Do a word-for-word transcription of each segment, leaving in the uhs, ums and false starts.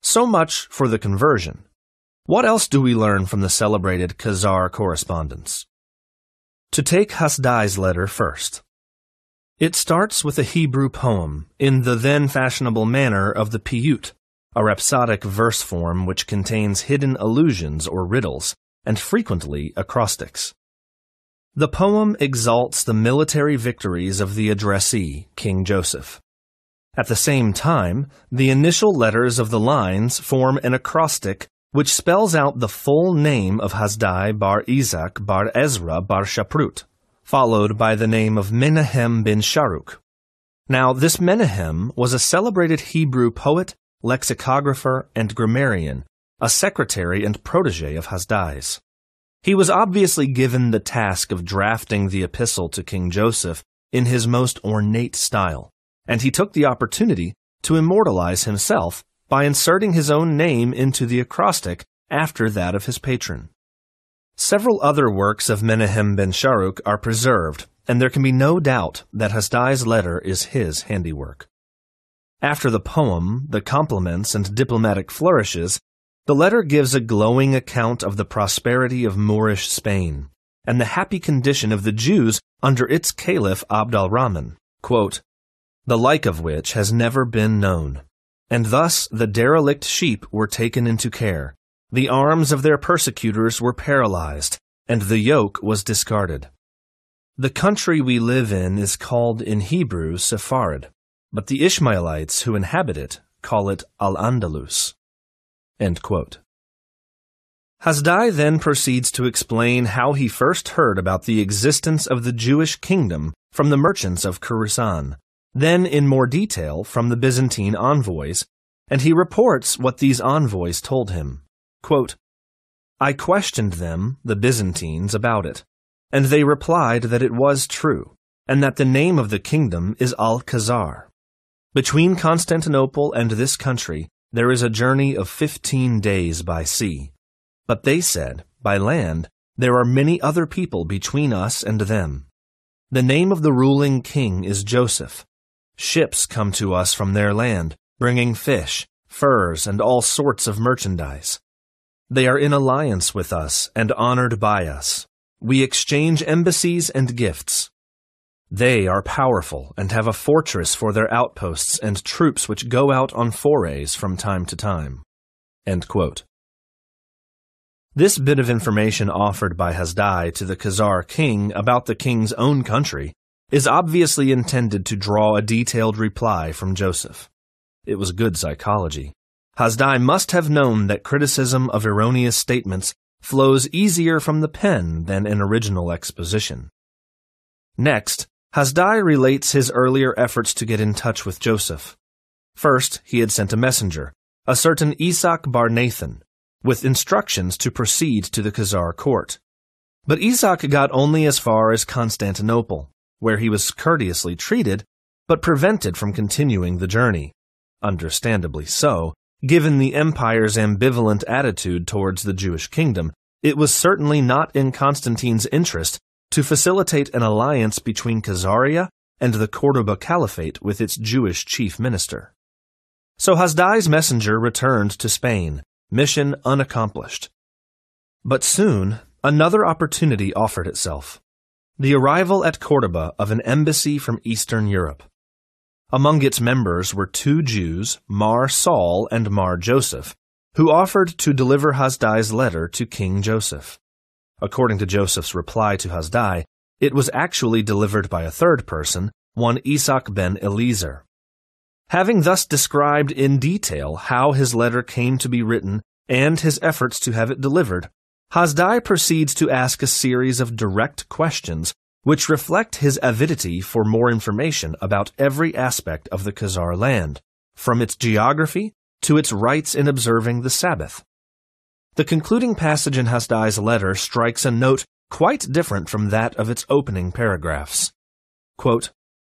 So much for the conversion. What else do we learn from the celebrated Khazar correspondence? To take Hasdai's letter first. It starts with a Hebrew poem in the then fashionable manner of the piyut, a rhapsodic verse form which contains hidden allusions or riddles, and frequently acrostics. The poem exalts the military victories of the addressee, King Joseph. At the same time, the initial letters of the lines form an acrostic which spells out the full name of Hasdai bar Isaac bar Ezra bar Shaprut, followed by the name of Menahem bin Sharuk. Now, this Menahem was a celebrated Hebrew poet, lexicographer, and grammarian, a secretary and protege of Hasdai's. He was obviously given the task of drafting the epistle to King Joseph in his most ornate style, and he took the opportunity to immortalize himself by inserting his own name into the acrostic after that of his patron. Several other works of Menahem ben Sharuk are preserved, and there can be no doubt that Hasdai's letter is his handiwork. After the poem, the compliments, and diplomatic flourishes, the letter gives a glowing account of the prosperity of Moorish Spain and the happy condition of the Jews under its caliph Abd al-Rahman, quote, "the like of which has never been known. And thus the derelict sheep were taken into care, the arms of their persecutors were paralyzed, and the yoke was discarded. The country we live in is called in Hebrew Sepharad, but the Ishmaelites who inhabit it call it Al-Andalus." End quote. Hasdai then proceeds to explain how he first heard about the existence of the Jewish kingdom from the merchants of Khorasan, then in more detail from the Byzantine envoys, and he reports what these envoys told him. Quote, "I questioned them, the Byzantines, about it, and they replied that it was true, and that the name of the kingdom is Al-Khazar. Between Constantinople and this country there is a journey of fifteen days by sea. But they said, by land, there are many other people between us and them. The name of the ruling king is Joseph. Ships come to us from their land, bringing fish, furs, and all sorts of merchandise. They are in alliance with us and honored by us. We exchange embassies and gifts. They are powerful and have a fortress for their outposts and troops which go out on forays from time to time." End quote. This bit of information offered by Hasdai to the Khazar king about the king's own country is obviously intended to draw a detailed reply from Joseph. It was good psychology. Hasdai must have known that criticism of erroneous statements flows easier from the pen than an original exposition. Next, Hasdai relates his earlier efforts to get in touch with Joseph. First, he had sent a messenger, a certain Isaac bar Nathan, with instructions to proceed to the Khazar court. But Isaac got only as far as Constantinople, where he was courteously treated, but prevented from continuing the journey. Understandably so, given the empire's ambivalent attitude towards the Jewish kingdom, it was certainly not in Constantine's interest to facilitate an alliance between Khazaria and the Cordoba Caliphate with its Jewish chief minister. So Hasdai's messenger returned to Spain, mission unaccomplished. But soon, another opportunity offered itself: the arrival at Cordoba of an embassy from Eastern Europe. Among its members were two Jews, Mar Saul and Mar Joseph, who offered to deliver Hasdai's letter to King Joseph. According to Joseph's reply to Hasdai, it was actually delivered by a third person, one Isaac ben Eliezer. Having thus described in detail how his letter came to be written and his efforts to have it delivered, Hasdai proceeds to ask a series of direct questions which reflect his avidity for more information about every aspect of the Khazar land, from its geography to its rites in observing the Sabbath. The concluding passage in Hasdai's letter strikes a note quite different from that of its opening paragraphs. Quote,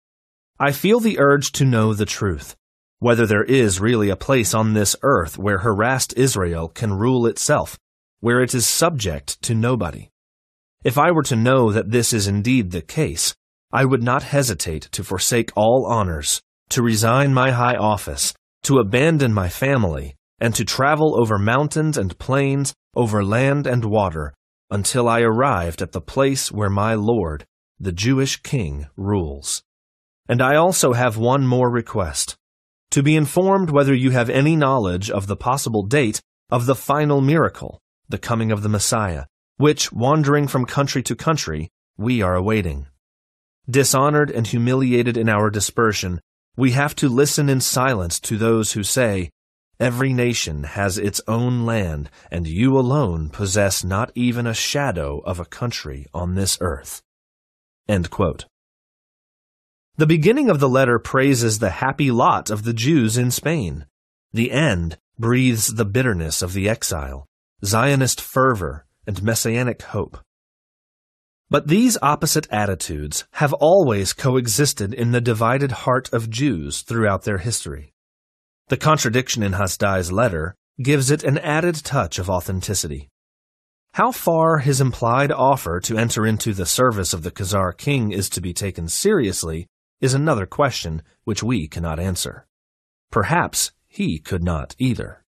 "I feel the urge to know the truth, whether there is really a place on this earth where harassed Israel can rule itself, where it is subject to nobody. If I were to know that this is indeed the case, I would not hesitate to forsake all honors, to resign my high office, to abandon my family, and to travel over mountains and plains, over land and water, until I arrived at the place where my Lord, the Jewish king, rules. And I also have one more request, to be informed whether you have any knowledge of the possible date of the final miracle, the coming of the Messiah, which, wandering from country to country, we are awaiting. Dishonored and humiliated in our dispersion, we have to listen in silence to those who say, "Every nation has its own land, and you alone possess not even a shadow of a country on this earth." End quote. The beginning of the letter praises the happy lot of the Jews in Spain. The end breathes the bitterness of the exile, Zionist fervor, and messianic hope. But these opposite attitudes have always coexisted in the divided heart of Jews throughout their history. The contradiction in Hasdai's letter gives it an added touch of authenticity. How far his implied offer to enter into the service of the Khazar king is to be taken seriously is another question which we cannot answer. Perhaps he could not either.